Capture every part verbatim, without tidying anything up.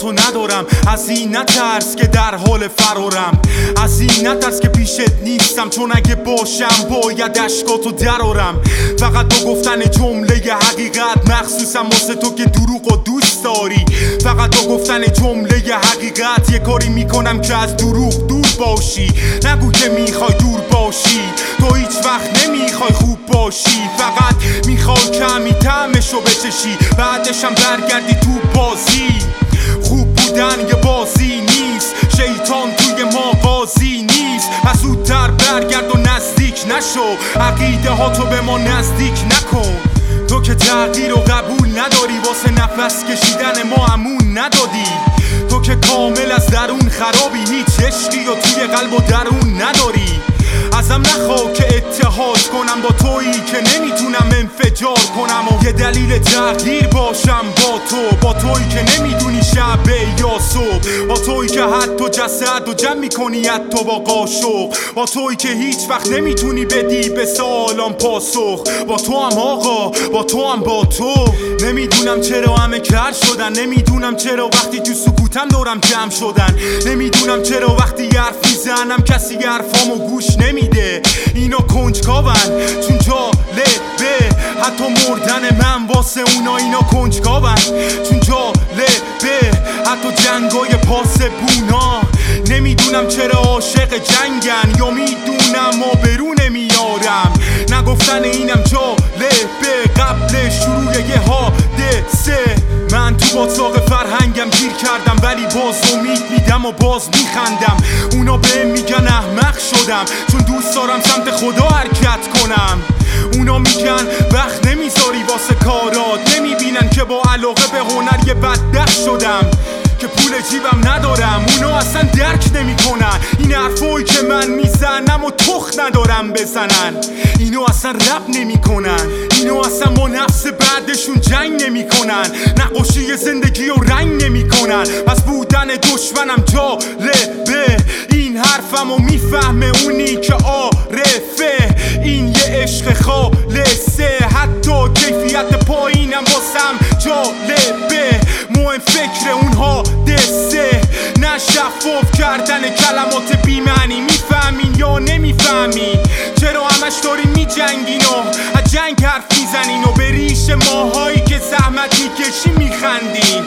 تو ندارم. از این نترس که در حال فرارم، از این نترس که پیشت نیستم، چون اگه باشم باید اشکاتو درارم. فقط تو گفتن جمله حقیقت مخصوصم واسه تو که دروغ و دوست داری. فقط تو گفتن جمله حقیقت یه کاری میکنم که از دروغ دور باشی. نگو که میخوای دور باشی، تو هیچ وقت نمیخوای خوب باشی. فقط میخوای کمی طعمشو بچشی، بعدشم برگردی تو بازی. خوب بودن یه بازی نیست، شیطان توی ما قاضی نیست. پس زودتر برگرد و نزدیک نشو، عقیده ها تو به ما نزدیک نکن. تو که تغییر و قبول نداری، واسه نفس کشیدن ما امون ندادی. تو که کامل از درون خرابی، هیچ عشقی و توی قلب و درون نداری. ازم نخواه که اتحاد کنم با تویی که نمیتونم انفجار کنم و یه دلیل تغییر باشم با تو. با تویی که نمیدونی شب یا صبح، با تویی که حتی جسد و جمع میکنی حتی با قاشق. با تویی که هیچ وقت نمیتونی بدی به سوالام پاسخ. با تو هم آقا، با تو هم با تو. نمیدونم چرا همه کر شدن، نمیدونم چرا وقتی تو سکوتم دورم جمع شدن. نمیدونم چرا وقتی حرف میزنم کسی حرفامو گوش نمیده. اینا کنجکاون چون جالبه، حتی مردن من واسه اونا اینا کنجکاون چون جالبه، حتی جنگای پاسبونا. نمیدونم چرا عاشق جنگن، یا میدونم و برو نمیارم. نگفتن اینم جالبه قبل شروع یه حادثه. من تو باطلاق فرهنگم گیر کردم، ولی باز امید میدم و باز میخندم. اونا به میگن احمق شدم، چون دوست دارم سمت خدا حرکت کنم. اونا میگن وقت نمیذاری واسه کارات، نمیبینن که با علاقه به هنر یه بدبخت شدم، که پول جیبم ندارم. اونا اصلا درک نمیکنن این حرفایی که من میزنم و تخت ندارم بزنن. اینو اصلا رپ نمیکنن، اینو اصلا با نفس بعدشون جنگ نمیکنن، نقاشی زندگی و رنگ نمیکنن. پس بودن دشمنم جالبه، این حرفمو میفهمه اونی که عارفه. این یه عشق خالصه، حتی کیفیت پایینم واسم جالبه. مهم فکر اونها دسته، نه شفاف کردن کلمات بی‌معنی. میفهمین یا نمیفهمین؟ چرا همش دارین میجنگین و از جنگ حرف میزنین و به ریش ماهایی که زحمت میکشین میخندین؟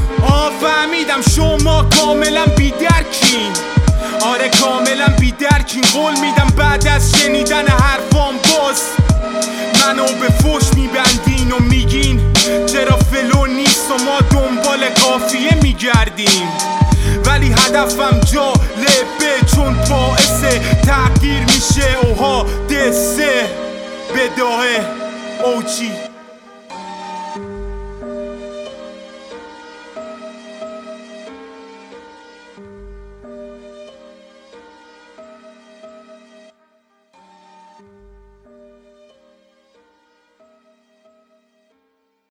آه فهمیدم شما کاملا بیدرکین. آره کاملا بیدرکین، قول میدم بعد از شنیدن حرفام باز منو به فوش میبندین و میگین چرا فلو نیست و ما دنبال قافیه میگردیم. ولی هدفم جالبه، چون باعث تغییر میشه و حادثه. بداهه اوچی